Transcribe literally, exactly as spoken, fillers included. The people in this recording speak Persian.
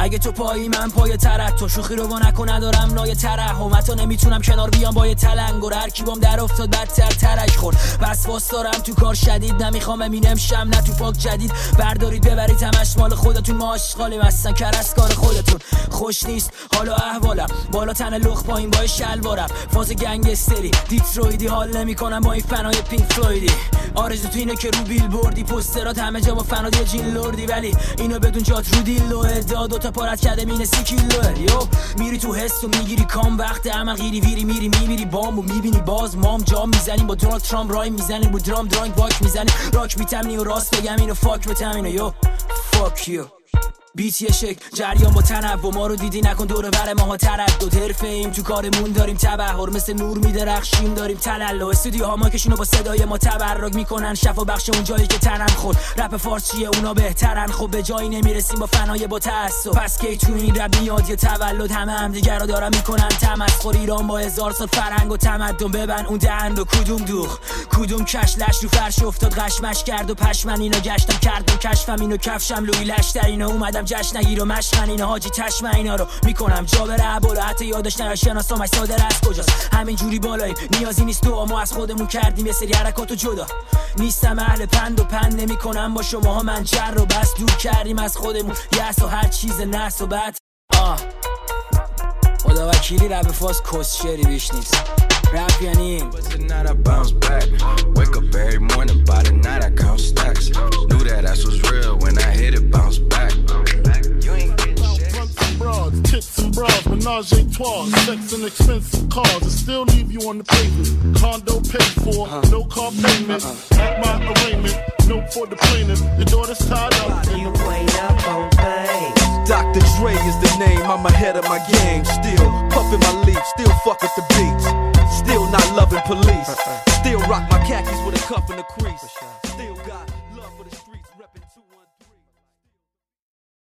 اگه تو پایی من پای ترت تو شوخی رو وا نکن ندارم نای ترحم حتی نمیتونم کنار بیام با یه تلنگر هر کی بام در افتاد بدتر ترک خورد بس واس دارم تو کار شدید نمیخوام ببینم شم نه تو پاک جدید بردارید ببرید همش مال خودتون ما آشغالیم هستن کرس کار خودتون خوش نیست حالا احوالم بالا تن لخ پایین با شلوارم فاز گنگستری دیترویدی حال نمیکنم با این فنای پینک فلویدی آرزو تو اینه که رو بیل بردی پوسترات همه جا با فنادی جین لوردی ولی اینو بدون جات رو دیل لوه دا دوتا پارت کرده مینه سی کیلوه یو میری تو حس و میگیری کام وقت عمل غیری ویری میری میمیری بام و میبینی باز مام جام میزنیم با دونالد ترامپ رای میزنیم با درام درانگ باک میزنیم راک میتمنی و راست بگم اینو فاک بتم اینو یو فاک یو بیت یه شک جریان با تنوع ما رو دیدی نکن دور بر ماها تردد حرفه ایم تو کارمون داریم تبحر مثل نور میدرخشیم داریم تلالو استودیوها ما کشونو با صدای ما تبرک میکنن شفا بخش اون جایی که تنم خورد رپ فارسیه اونا بهترن خب به جایی نمیرسیم با فنای با تعصب پس کی تو این رپ میاد یه تولد همه هم دیگه رو دارن میکنن تمسخر ایران با هزار سال فرهنگ و تمدن ببن اون دهن و کدوم دوخ کدوم کش لش رو فرش افتاد قشمش کرد و پشمن اینو گشتم کردم کشفم اینو کفشم لوی لش در اینو اومدم جشن نگیر و مشقن اینا حاجی چشم اینا رو میکنم جا بره بالا حتی یادش نره شناسام از صادر از کجاست همین جوری بالاییم نیازی نیست تو ما از خودمون کردیم یه سری حرکاتو جدا نیستم اهل پند و پند نمیکنم با شماها من چر رو بس دور کردیم از خودمون یس و هر چیز نس و بد آه خدا وکیلی رب فاز کسشری بیش نیست رپ یعنی این Tits and bras, menage a trois, sex and expensive cars, and still leave you on the pavement. Condo paid for, uh-huh. no car payment. Uh-uh. At my arraignment, note for the plaintiff. Your daughter's tied up. You wait up on things. Doctor Dre is the name, I'm ahead of my game. Still puffin' my leaf, still fuck with the beats. Still not loving police. Uh-uh. Still rock my khakis with a cuff and a crease.